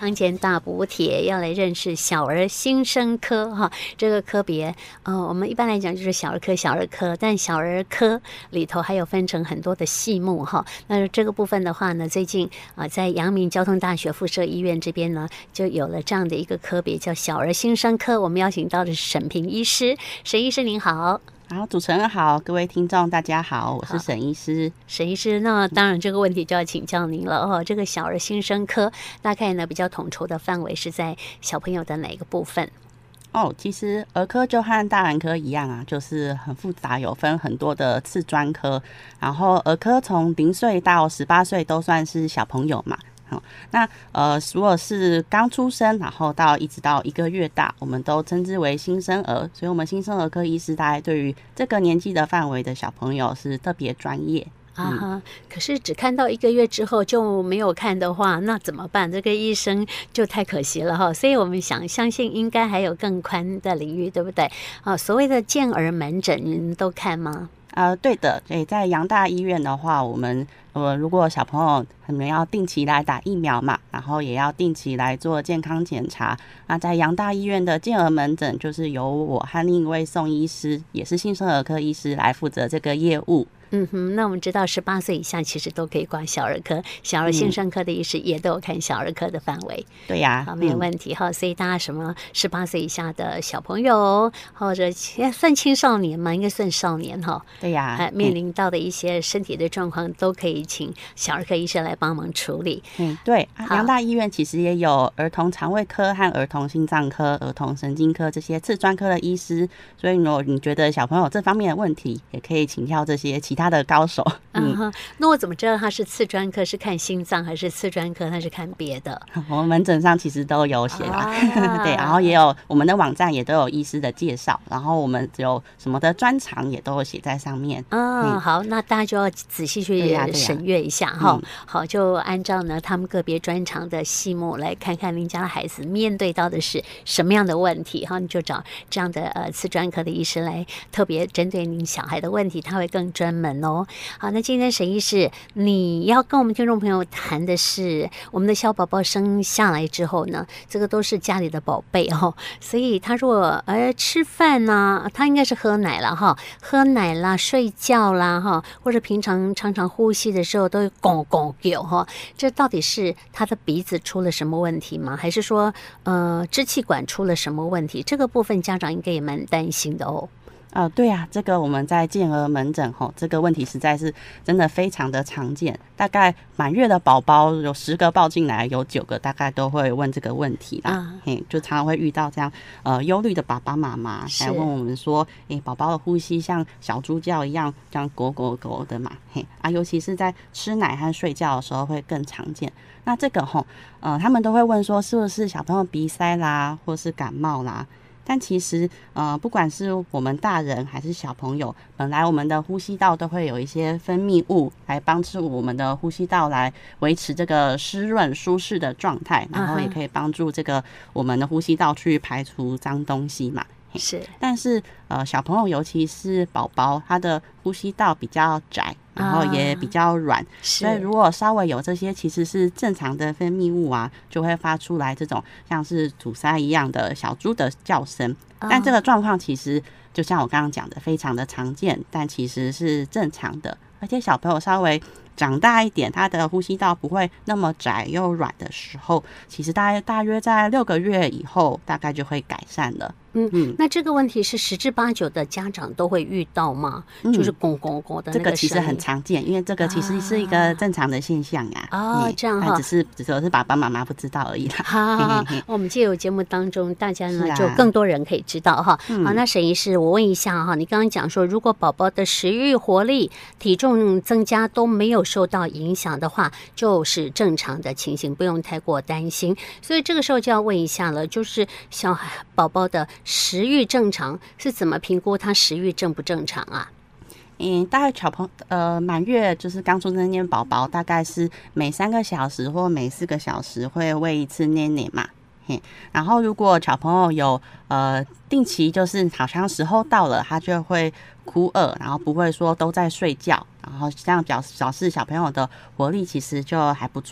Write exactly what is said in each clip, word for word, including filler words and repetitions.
康健大补帖，要来认识小儿新生科哈。这个科别，呃，我们一般来讲就是小儿科、小儿科，但小儿科里头还有分成很多的细目哈。那这个部分的话呢，最近啊、呃，在阳明交通大学附设医院这边呢，就有了这样的一个科别，叫小儿新生科。我们邀请到的是沈平医师，沈医师您好。 好，主持人好，各位听众大家好，我是沈医师。 沈医师，那当然这个问题就要请教您了哦。这个小儿新生科大概呢比较统筹的范围是在小朋友的哪个部分？ 哦，其实儿科就和大人科一样啊，就是很复杂，有分很多的次专科。然后儿科从零岁到十八岁都算是小朋友嘛。好，那呃，如果是刚出生，然后到一直到一个月大，我们都称之为新生儿。所以，我们新生儿科医师大概对于这个年纪的范围的小朋友是特别专业。 啊哈，可是只看到一个月之后就没有看的话，那怎么办？这个医生就太可惜了哈。所以我们想相信应该还有更宽的领域，对不对？啊，所谓的健儿门诊，你们都看吗？ 呃，对的，对，在阳大医院的话，我们呃，如果小朋友可能要定期来打疫苗嘛，然后也要定期来做健康检查。那在阳大医院的健儿门诊，就是由我和另一位宋医师，也是新生儿科医师来负责这个业务。 嗯哼，那我们知道十八岁以下其实都可以挂小儿科，小儿新生科的医师也都有看小儿科的范围。 嗯、对呀、 啊，好，没有问题哈、嗯。所以大家什么十八岁以下的小朋友，或者算青少年嘛，应该算少年哈。 对呀、 啊，面临到的一些身体的状况，都可以请小儿科医生来帮忙处理。 嗯，对，阳大医院其实也有儿童肠胃科和儿童心脏科、儿童神经科这些次专科的医师，所以如果你觉得小朋友这方面的问题，也可以请教这些其他的高手。 嗯哼，那我怎么知道他是次专科是看心脏，还是次专科他是看别的？ 我们门诊上其实都有写啦，啊、对，然后也有我们的网站也都有医师的介绍，然后我们有什么的专长也都有写在上面。 嗯，嗯好，那大家就要仔细去审阅一下哈、啊啊嗯。好，就按照呢他们个别专长的细目来看看您家的孩子面对到的是什么样的问题哈，你就找这样的呃次专科的医师来特别针对您小孩的问题，他会更专门哦。好，那今天沈医师，你要跟我们听众朋友谈的是我们的小宝宝生下来之后呢，这个都是家里的宝贝哦，所以他如果呃吃饭呢、啊，他应该是喝奶了哈，喝奶啦、睡觉啦哈，或者平常常常呼吸的时候都会拱拱叫哈，这到底是他的鼻子出了什么问题吗？还是说呃支气管出了什么问题？这个部分家长应该也蛮担心的哦。 呃，对啊，这个我们在健儿门诊吼，这个问题实在是真的非常的常见。大概满月的宝宝有十个抱进来，有九个大概都会问这个问题啦。啊、嘿，就常常会遇到这样呃忧虑的爸爸妈妈来问我们说，哎，宝宝的呼吸像小猪叫一样，这样狗狗狗的嘛，嘿啊，尤其是在吃奶和睡觉的时候会更常见。那这个吼，呃，他们都会问说，是不是小朋友鼻塞啦，或是感冒啦？但其实，呃，不管是我们大人还是小朋友，本来我们的呼吸道都会有一些分泌物来帮助我们的呼吸道来维持这个湿润舒适的状态，然后也可以帮助这个我们的呼吸道去排除脏东西嘛。 是， 但是呃，小朋友尤其是宝宝，他的呼吸道比较窄，然后也比较软、啊，所以如果稍微有这些其实是正常的分泌物啊，就会发出来这种像是阻塞一样的小猪的叫声。啊、但这个状况其实就像我刚刚讲的，非常的常见，但其实是正常的。而且小朋友稍微长大一点，他的呼吸道不会那么窄又软的时候，其实大概大约在六个月以后，大概就会改善了。 嗯嗯，那这个问题是十之八九的家长都会遇到吗？嗯、就是拱拱拱的那个声音， 这个其实很常见，因为这个其实是一个正常的现象呀、啊。 哦，嗯、这样哈， 只是只是爸爸妈妈不知道而已啦。 好，好，好，我们借由节目当中，大家呢、啊、就更多人可以知道哈。嗯、好，那沈医师，我问一下哈，你刚刚讲说，如果宝宝的食欲、活力、体重增加都没有受到影响的话，就是正常的情形，不用太过担心。所以这个时候就要问一下了，就是小孩宝宝的食欲正常是怎么评估他食欲正不正常啊？ 嗯，大概小朋呃满月就是刚出生的宝宝，大概是每三个小时或每四个小时会喂一次奶奶嘛。嘿，然后如果小朋友有呃定期就是好像时候到了，他就会哭饿，然后不会说都在睡觉，然后这样表表示小朋友的活力其实就还不错。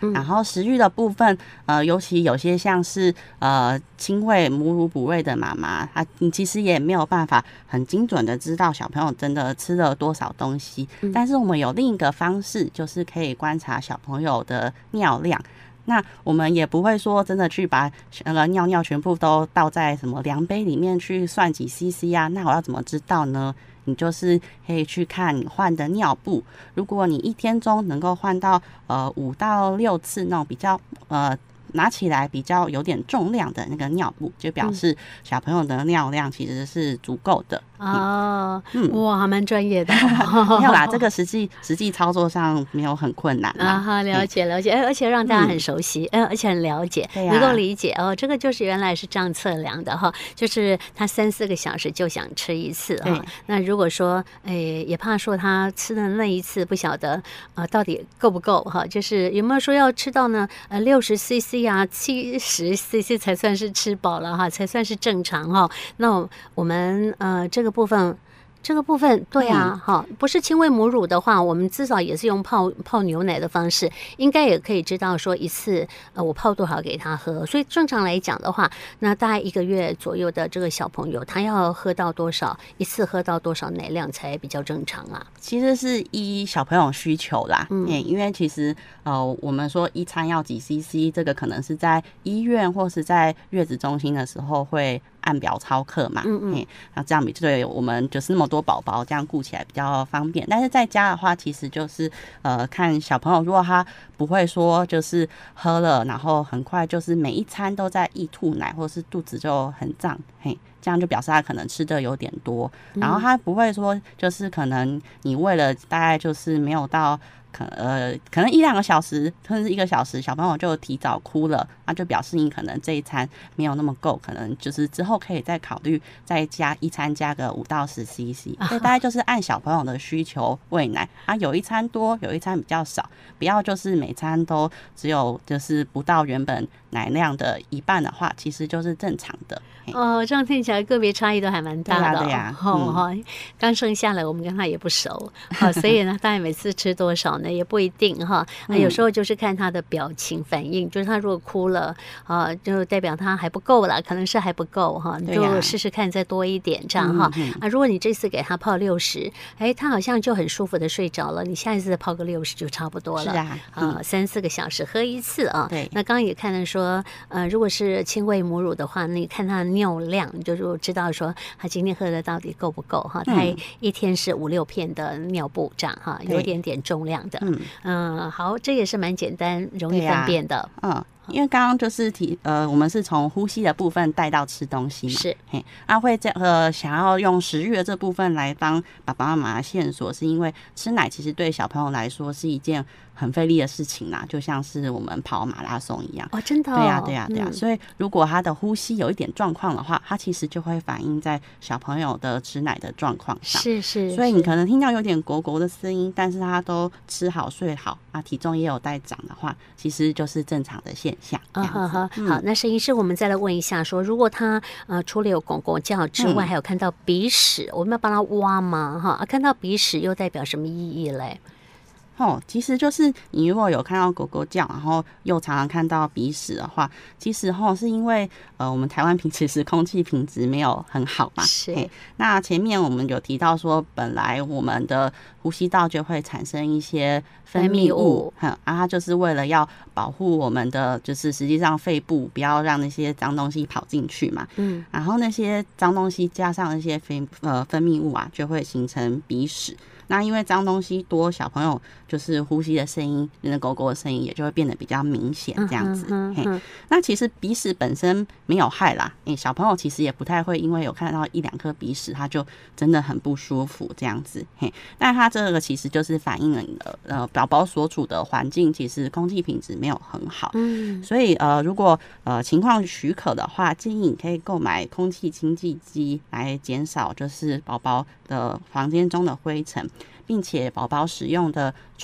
嗯、然后食欲的部分，呃，尤其有些像是呃亲喂母乳哺喂的妈妈，她你其实也没有办法很精准的知道小朋友真的吃了多少东西，嗯、但是我们有另一个方式，就是可以观察小朋友的尿量。那我们也不会说真的去把那个尿尿全部都倒在什么量杯里面去算几 C C 啊？那我要怎么知道呢？你就是可以去看你换的尿布，如果你一天中能够换到呃五到六次那种比较呃拿起来比较有点重量的那个尿布，就表示小朋友的尿量其实是足够的。 哦，嗯，哇，还蛮专业的。 没有啦，这个实际实际操作上没有很困难啊。哈，了解了解，而且让大家很熟悉，嗯，而且很了解， 啊、 能够理解哦。这个就是原来是这样测量的哈，就是他三四个小时就想吃一次哈。那如果说，哎，也怕说他吃的那一次不晓得呃到底够不够哈，就是有没有说要吃到呢？呃，六十 C C 啊，七十 C C 才算是吃饱了哈，才算是正常哈。那我们呃这个部分。这个部分对啊，哈、嗯，不是亲喂母乳的话，我们至少也是用泡泡牛奶的方式，应该也可以知道说一次呃我泡多少给他喝。所以正常来讲的话，那大概一个月左右的这个小朋友，他要喝到多少，一次喝到多少奶量才比较正常啊？ 其实是依小朋友需求啦，嗯，因为其实呃我们说一餐要几 C C， 这个可能是在医院或是在月子中心的时候会按表操课嘛，嗯嗯，那这样比对我们就是那么多宝宝，这样顾起来比较方便。但是在家的话，其实就是呃看小朋友，如果他不会说就是喝了，然后很快就是每一餐都在溢吐奶，或是肚子就很胀，嘿，这样就表示他可能吃的有点多。然后他不会说就是可能你喂了大概就是没有到。可呃，可能一两个小时，甚至一个小时，小朋友就提早哭了，那就表示你可能这一餐没有那么够，可能就是之后可以再考虑再加一餐加个五到十 C C， 所以大概就是按小朋友的需求喂奶啊，有一餐多，有一餐比较少，不要就是每餐都只有就是不到原本奶量的一半的话，其实就是正常的。 哦，这样听起来个别差异都还蛮大的。 对呀、啊， 哦哈、嗯，刚、哦、生下来我们跟他也不熟，好、哦，所以呢，大概每次吃多少呢也不一定哈。那、哦、有时候就是看他的表情反应，就是他如果哭了啊、哦，就代表他还不够了，可能是还不够哈，你就试试看再多一点这样哈。嗯、啊，如果你这次给他泡六十，哎，他好像就很舒服的睡着了，你下一次再泡个六十就差不多了。 是啊，嗯、 啊，三四个小时喝一次啊。 对。 那刚刚也看到说，呃，如果是亲喂母乳的话，你看他尿量，就是知道说他今天喝的到底够不够哈。他一天是五六片的尿布这样哈，有点点重量的。嗯嗯，好，这也是蛮简单容易分辨的。 嗯。因为刚刚就是提呃，我们是从呼吸的部分带到吃东西嘛， 是， 嘿，啊会这呃想要用食欲的这部分来帮爸爸妈妈线索，是因为吃奶其实对小朋友来说是一件很费力的事情啦，就像是我们跑马拉松一样。 哦，真的、哦？ 对呀、啊，对呀、啊，对呀、啊。嗯、所以如果他的呼吸有一点状况的话，他其实就会反映在小朋友的吃奶的状况上。 是是。 所以你可能听到有点狗狗的声音，但是他都吃好睡好啊，体重也有在长的话，其实就是正常的现象。 啊哈哈，好，那沈医师，我们再来问一下说，如果他呃除了有狗狗叫之外，嗯、还有看到鼻屎，我们要帮他挖吗？哈、啊，看到鼻屎又代表什么意义嘞？ 哦，其实就是你如果有看到狗狗叫，然后又常常看到鼻屎的话，其实吼是因为呃我们台湾平时空气品质没有很好嘛。 是。 那前面我们有提到说，本来我们的呼吸道就会产生一些分泌物，嗯啊，它就是为了要保护我们的，就是实际上肺部不要让那些脏东西跑进去嘛。嗯。然后那些脏东西加上那些分呃分泌物啊，就会形成鼻屎。那因为脏东西多，小朋友就是呼吸的声音，那狗狗的声音也就会变得比较明显，这样子。嗯嗯嗯、那其实鼻屎本身没有害啦，欸，小朋友其实也不太会因为有看到一两颗鼻屎，他就真的很不舒服这样子。嘿，但他这个其实就是反映了呃宝宝所处的环境，其实空气品质没有很好。嗯，所以呃如果呃情况许可的话，建议你可以购买空气清净机来减少就是宝宝的房间中的灰尘。并且宝宝使用的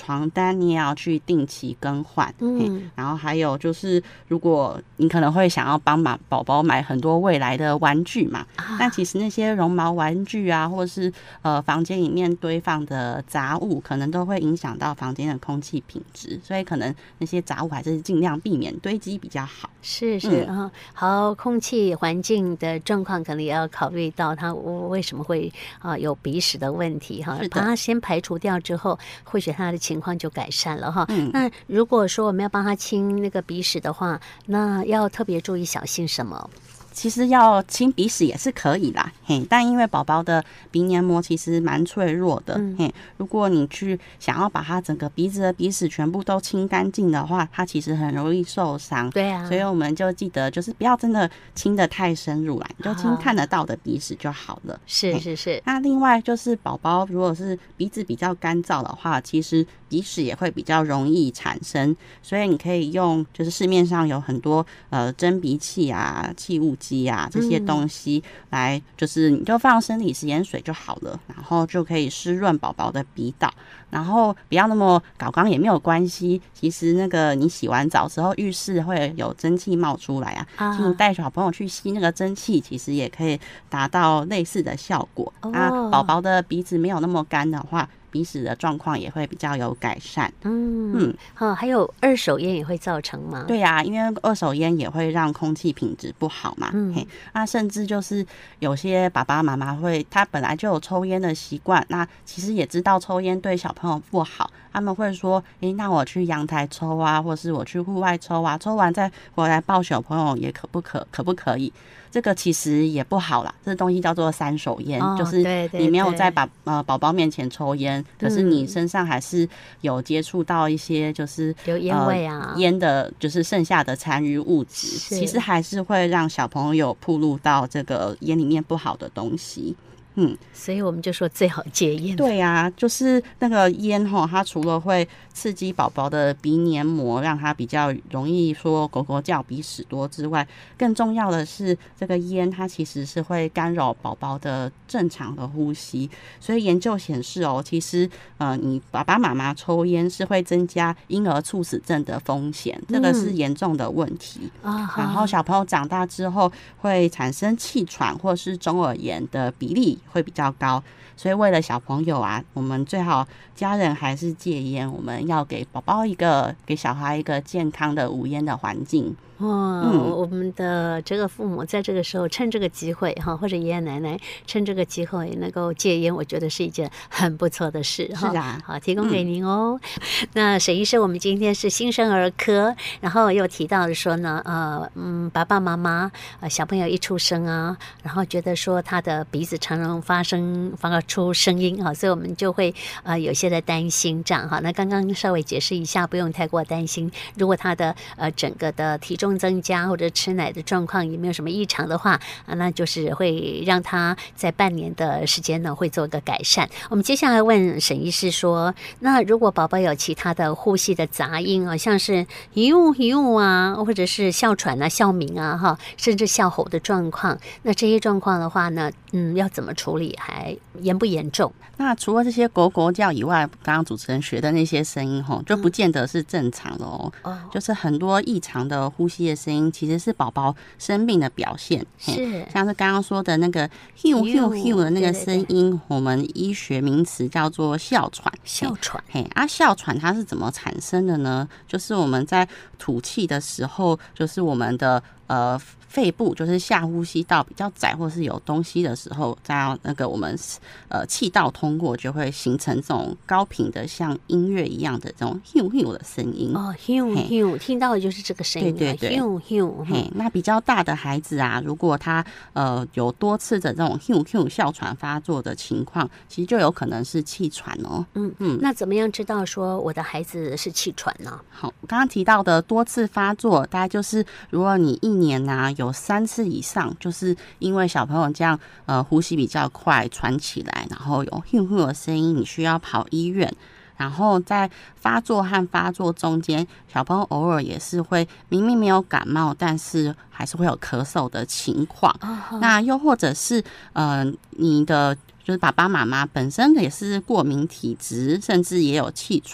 床单你也要去定期更换。嗯，然后还有就是如果你可能会想要帮宝宝买很多未来的玩具嘛，啊、但其实那些绒毛玩具啊，或是呃房间里面堆放的杂物，可能都会影响到房间的空气品质，所以可能那些杂物还是尽量避免堆积比较好。 是是啊、嗯哦，好，空气环境的状况可能也要考虑到它为什么会啊、呃、有鼻屎的问题哈，把它先排除掉之后，或许它的情况就改善了哈。嗯、那如果说我们要帮他清那个鼻屎的话，那要特别注意小心什么？ 其实要清鼻屎也是可以啦，嘿，但因为宝宝的鼻黏膜其实蛮脆弱的，嗯、嘿，如果你去想要把它整个鼻子的鼻屎全部都清干净的话，它其实很容易受伤。 对啊， 所以我们就记得就是不要真的清得太深入啦，你就清看得到的鼻屎就好了。 是是是。 那另外就是宝宝如果是鼻子比较干燥的话，其实鼻屎也会比较容易产生，所以你可以用就是市面上有很多呃蒸鼻器啊、气雾机啊这些东西来，就是你就放生理食盐水就好了，然后就可以湿润宝宝的鼻道，然后不要那么搞刚也没有关系。其实那个你洗完澡之后，浴室会有蒸汽冒出来啊，啊你带小朋友去吸那个蒸汽，其实也可以达到类似的效果。哦、啊，宝宝的鼻子没有那么干的话，鼻屎的状况也会比较有改善。 嗯嗯，好，还有二手烟也会造成吗？ 对呀、啊，因为二手烟也会让空气品质不好嘛。嗯，嘿，那甚至就是有些爸爸妈妈会，他本来就有抽烟的习惯，那其实也知道抽烟对小朋友不好，他们会说，诶，那我去阳台抽啊，或是我去户外抽啊，抽完再回来抱小朋友也可不可可不可以？这个其实也不好啦，这东西叫做三手烟，哦、就是你没有在把呃宝宝面前抽烟，可是你身上还是有接触到一些就是有烟味啊， 烟、呃、的就是剩下的残余物质，其实还是会让小朋友暴露到这个烟里面不好的东西。嗯， 所以我们就说最好戒烟。 对呀、啊，就是那个烟哈，它除了会刺激宝宝的鼻黏膜，让它比较容易说狗狗叫、鼻屎多之外，更重要的是这个烟它其实是会干扰宝宝的正常的呼吸。所以研究显示哦，其实呃，你爸爸妈妈抽烟是会增加婴儿猝死症的风险，这个是严重的问题。嗯、然后小朋友长大之后会产生气喘或是中耳炎的比例会比较高，所以为了小朋友啊，我们最好家人还是戒烟，我们要给宝宝一个给小孩一个健康的无烟的环境。 哦、嗯，我们的这个父母在这个时候趁这个机会哈，或者爷爷奶奶趁这个机会能够戒烟，我觉得是一件很不错的事哈。 是啊， 好，提供给您哦。嗯、那沈医师，我们今天是新生儿科，然后又提到的说呢，呃，嗯，爸爸妈妈呃小朋友一出生啊，然后觉得说他的鼻子常常发生发出声音啊，所以我们就会呃有些的担心这样哈。那刚刚稍微解释一下，不用太过担心。如果他的呃整个的体重增加或者吃奶的状况也没有什么异常的话，啊，那就是会让他在半年的时间呢会做一个改善。我们接下来问沈医师说，那如果宝宝有其他的呼吸的杂音啊，像是呦呦啊，或者是哮喘啊、哮鸣啊，哈，甚至哮吼的状况，那这些状况的话呢，嗯，要怎么处理？还严不严重？ 那除了这些狗狗叫以外，刚刚主持人学的那些声音吼，就不见得是正常的哦。哦、嗯，就是很多异常的呼吸的声音，其实是宝宝生病的表现。 是， 像是刚刚说的那个 “hiu hiu hiu” 的那个声音，对对对，我们医学名词叫做哮喘。 哮喘， 嘿，啊，哮喘它是怎么产生的呢？就是我们在吐气的时候，就是我们的呃。肺部就是下呼吸道比较窄，或是有东西的时候，在那个我们呃气道通过，就会形成这种高频的像音乐一样的这种 hiu hiu 的声音。 哦 ，hiu hiu，听到的就是这个声音、啊。 对对对 ，hiu hiu。 嘿，那比较大的孩子啊，如果他呃有多次的这种 hiu hiu 哮喘发作的情况，其实就有可能是气喘哦。 嗯嗯，那怎么样知道说我的孩子是气喘呢？ 好，我刚刚提到的多次发作，大概就是如果你一年啊有三次以上，就是因为小朋友这样呃呼吸比较快喘起来，然后有 hiu hiu 的声音，你需要跑医院。然后在发作和发作中间，小朋友偶尔也是会明明没有感冒，但是还是会有咳嗽的情况。Oh. 那又或者是呃你的就是爸爸妈妈本身也是过敏体质，甚至也有气喘。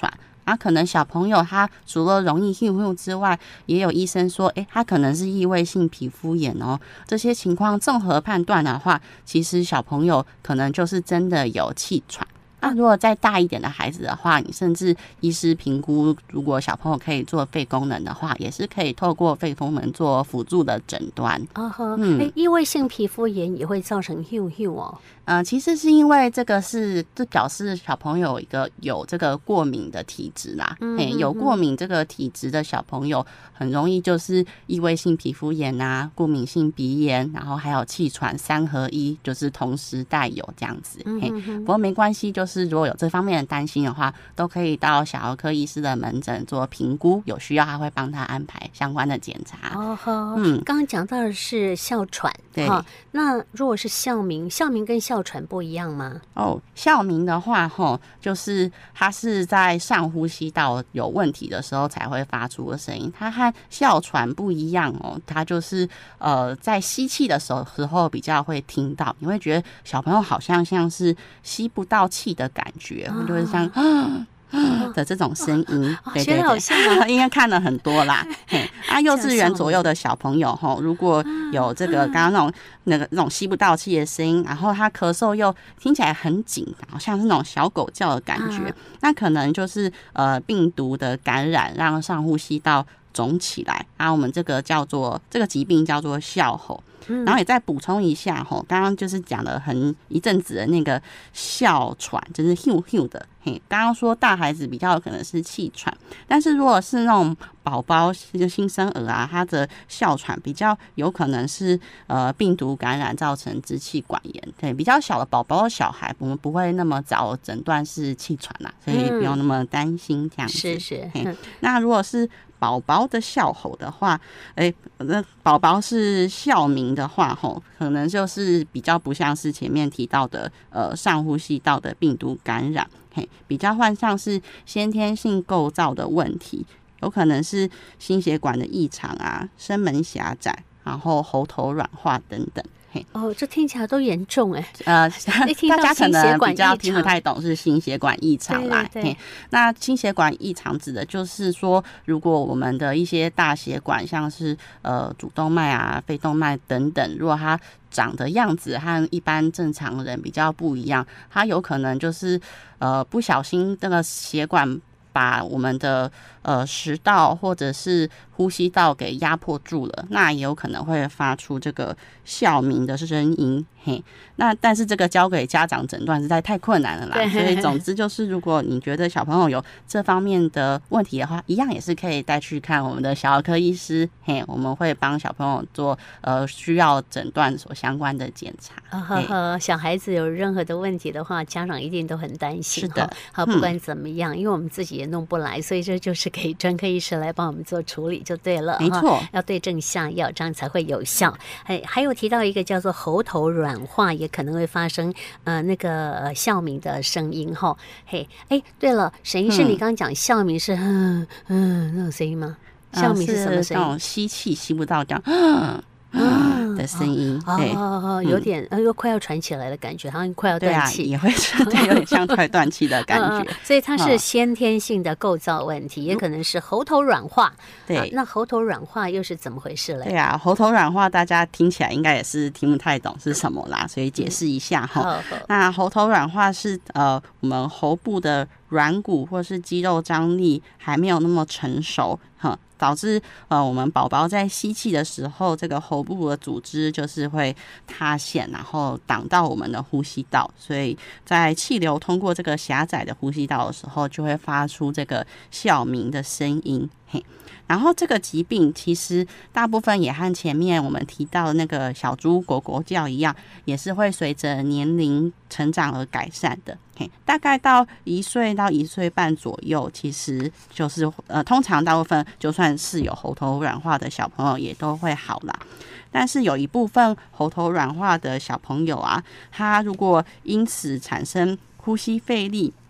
啊，可能小朋友他除了容易 Q Q 之外，也有医生说，哎、欸，他可能是异位性皮肤炎哦。这些情况综合判断的话，其实小朋友可能就是真的有气喘。那如果再大一点的孩子的话，你甚至医师评估，如果小朋友可以做肺功能的话，也是可以透过肺功能做辅助的诊断。 哦呵，嗯，欸、异位性皮肤炎也会造成 Q Q 哦。 呃，其实是因为这个是，这表示小朋友有一个有这个过敏的体质啦。嗯, 嗯, 嗯，有过敏这个体质的小朋友，很容易就是异位性皮肤炎啊、过敏性鼻炎，然后还有气喘三合一，就是同时带有这样子。嗯, 嗯, 嗯，不过没关系，就是如果有这方面的担心的话，都可以到小儿科医师的门诊做评估，有需要他会帮他安排相关的检查。 哦呵，嗯，刚刚讲到的是哮喘， 对， 那如果是哮鸣，哮鸣跟哮喘不一样吗？ 哦，哮鸣的话，吼，就是它是在上呼吸道有问题的时候才会发出的声音。它和哮喘不一样哦，它就是呃在吸气的时候时候比较会听到，你会觉得小朋友好像像是吸不到气的感觉，哦、就是像啊。的这种声音， 哦、 对对对，应该看了很多啦。啊，幼稚园左右的小朋友哈，如果有这个刚刚那种那个那种吸不到气的声音，然后他咳嗽又听起来很紧，好像是那种小狗叫的感觉，那可能就是呃病毒的感染让上呼吸道肿起来啊。我们这个叫做这个疾病叫做哮吼。然后也再补充一下吼，刚刚就是讲了很一阵子的那个哮喘，就是 Q Q 的。嘿，刚刚说大孩子比较有可能是气喘，但是如果是那种宝宝，就新生儿啊，他的哮喘比较有可能是呃病毒感染造成支气管炎。对，比较小的宝宝、小孩，我们不会那么早诊断是气喘啦，所以不用那么担心这样子。 是是。 那如果是宝宝的哮吼的话，哎，那宝宝是哮鸣的话，吼，可能就是比较不像是前面提到的呃上呼吸道的病毒感染，嘿，比较换像是先天性构造的问题，有可能是心血管的异常啊、声门狭窄，然后喉头软化等等。 哦，这听起来都严重哎。 呃，大家可能比较听不太懂是心血管异常啦。 对对对， 那心血管异常指的就是说，如果我们的一些大血管，像是呃主动脉啊、肺动脉等等，如果它长的样子和一般正常人比较不一样，它有可能就是呃不小心这个血管把我们的呃食道或者是呼吸道给压迫住了，那也有可能会发出这个哮鸣的声音。嘿，那但是这个交给家长诊断实在太困难了啦，所以总之就是，如果你觉得小朋友有这方面的问题的话，一样也是可以带去看我们的小儿科医师。嘿，我们会帮小朋友做呃需要诊断所相关的检查。 啊呵呵，小孩子有任何的问题的话，家长一定都很担心。 是的， 好，不管怎么样，嗯，因为我们自己也弄不来，所以这就是给专科医师来帮我们做处理就对了。 没错， 要对症下药，这样才会有效。还还有提到一个叫做喉头软化，也可能会发生呃那个呃哮鸣的声音哈。嘿，哎，对了，沈医师，嗯，你刚刚讲哮鸣是嗯嗯那种声音吗？哮鸣是什么声音？ 那种吸气吸不到这样。嗯嗯的声音， 哦哦哦，有点呃，又快要喘起来的感觉，好像快要断气， 对啊，也会对，有点像快断气的感觉。 嗯，所以它是先天性的构造问题，嗯，也可能是喉头软化。对，啊，那喉头软化又是怎么回事嘞？ 对啊，喉头软化大家听起来应该也是听不太懂是什么啦，所以解释一下哈。嗯，那喉头软化是呃我们喉部的软骨或是肌肉张力还没有那么成熟，哈，导致呃我们宝宝在吸气的时候，这个喉部的组织就是会塌陷，然后挡到我们的呼吸道，所以在气流通过这个狭窄的呼吸道的时候，就会发出这个哮鸣的声音。嘿，然后这个疾病其实大部分也和前面我们提到的那个小猪狗狗叫一样，也是会随着年龄成长而改善的。嘿，大概到一岁到一岁半左右，其实就是呃，通常大部分就算是有喉头软化的小朋友也都会好啦。但是有一部分喉头软化的小朋友啊，他如果因此产生呼吸费力，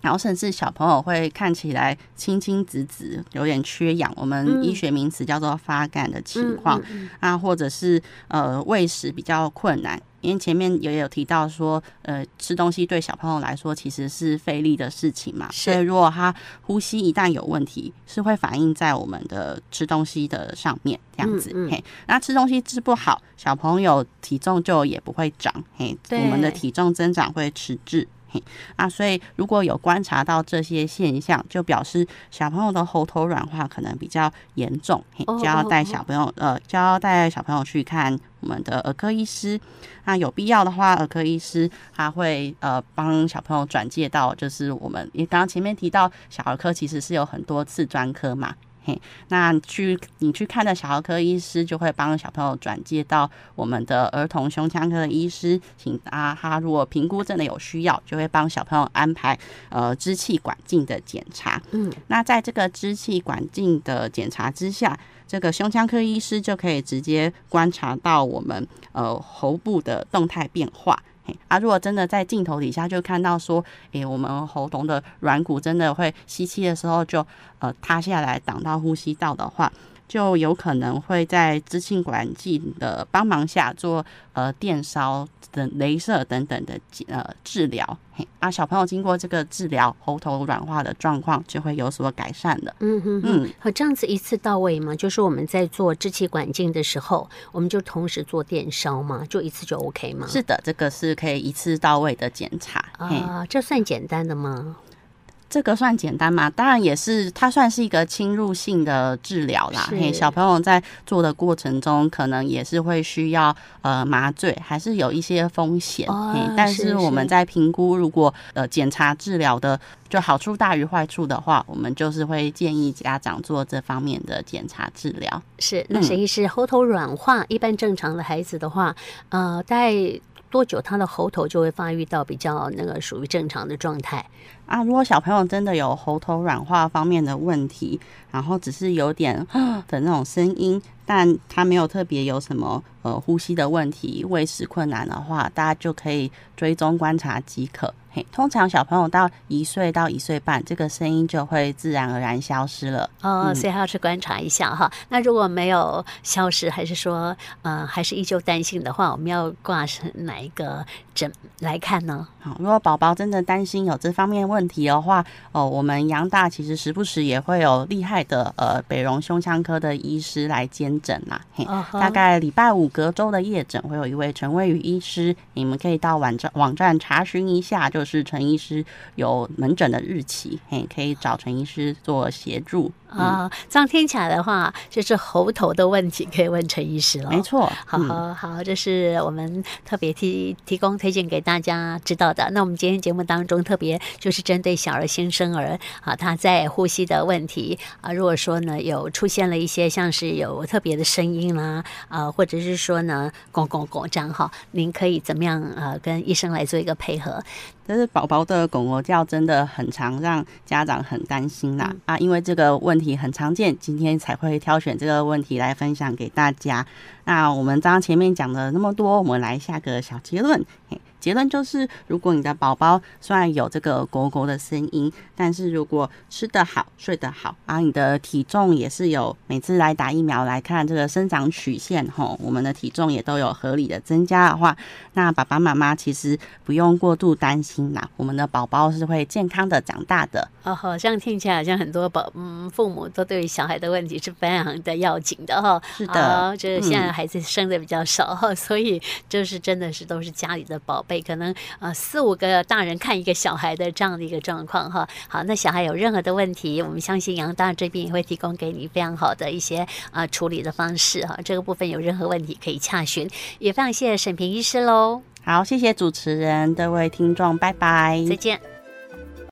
然后甚至小朋友会看起来青青紫紫，有点缺氧，我们医学名词叫做发干的情况、嗯嗯嗯、啊，或者是呃喂食比较困难。因为前面也有提到说，呃，吃东西对小朋友来说其实是费力的事情嘛，所以如果他呼吸一旦有问题，是会反映在我们的吃东西的上面，这样子。嗯嗯嘿，那吃东西吃不好，小朋友体重就也不会长，嘿，我们的体重增长会迟滞。啊，所以如果有观察到这些现象，就表示小朋友的喉头软化可能比较严重，就要带小朋友呃，就要带小朋友去看我们的儿科医师。那有必要的话，儿科医师他会呃帮小朋友转介到，就是我们因为刚刚前面提到小儿科其实是有很多次专科嘛。那去你去看的小儿科医师就会帮小朋友转介到我们的儿童胸腔科的医师，请啊他如果评估真的有需要，就会帮小朋友安排呃支气管镜的检查。嗯，那在这个支气管镜的检查之下，这个胸腔科医师就可以直接观察到我们呃喉部的动态变化。啊，如果真的在镜头底下就看到说，诶、欸，我们喉咙的软骨真的会吸气的时候就呃塌下来挡到呼吸道的话，就有可能会在支气管镜的帮忙下做呃电烧等雷射等等的呃治疗。啊，小朋友经过这个治疗，喉头软化的状况就会有所改善的。 嗯哼哼，嗯，好，这样子一次到位吗？就是我们在做支气管镜的时候，我们就同时做电烧吗？就一次就 OK 吗？ 是的，这个是可以一次到位的检查。 啊，这算简单的吗？ 这个算简单吗？当然也是，它算是一个侵入性的治疗啦。嘿，小朋友在做的过程中，可能也是会需要呃麻醉，还是有一些风险。哦、嘿，但是我们在评估，如果呃检查治疗的就好处大于坏处的话，我们就是会建议家长做这方面的检查治疗。 是，那沈医师，嗯、喉头软化，一般正常的孩子的话，呃，大概多久他的喉头就会发育到比较那个属于正常的状态？ 啊，如果小朋友真的有喉头软化方面的问题，然后只是有点的那种声音，但他没有特别有什么呃呼吸的问题、喂食困难的话，大家就可以追踪观察即可。嘿，通常小朋友到一岁到一岁半，这个声音就会自然而然消失了。 哦，嗯、所以还要去观察一下哈。那如果没有消失，还是说呃还是依旧担心的话，我们要挂哪一个诊来看呢？ 好，如果宝宝真的担心有这方面问题的话，哦，我们阳大其实时不时也会有厉害的呃北荣胸腔科的医师来监诊啦。嘿， uh-huh. 大概礼拜五隔周的夜诊会有一位陈蔚宇医师，你们可以到网站网站查询一下，就是陈医师有门诊的日期，嘿，可以找陈医师做协助。 啊、呃，这样听起来的话，就是喉头的问题可以问陈医师了。 没错， 好好好，这是我们特别提提供推荐给大家知道的。那我们今天节目当中特别就是针对小儿新生儿啊，他在呼吸的问题啊，如果说呢有出现了一些像是有特别的声音啦啊，或者是说呢拱拱拱这样哈，您可以怎么样呃跟医生来做一个配合？ 但是宝宝的拱拱叫真的很常让家长很担心啦、嗯、啊，因为这个问题很常见，今天才会挑选这个问题来分享给大家。那我们刚刚前面讲了那么多，我们来下个小结论。结论就是，如果你的宝宝虽然有这个狗狗的声音，但是如果吃得好、睡得好，啊，你的体重也是有每次来打疫苗来看这个生长曲线，吼，我们的体重也都有合理的增加的话，那爸爸妈妈其实不用过度担心啦，我们的宝宝是会健康的长大的。 哦，好像听起来好像很多宝嗯父母都对于小孩的问题是非常的要紧的哈。 是的， 哦，就是现在孩子生的比较少，嗯、所以就是真的是都是家里的宝贝。可能呃四五个大人看一个小孩的这样的一个状况哈。好，那小孩有任何的问题，我们相信阳大这边也会提供给你非常好的一些啊、呃、处理的方式哈。这个部分有任何问题可以洽询，也非常谢谢沈平医师喽。 好，谢谢主持人，各位听众，拜拜， 再见。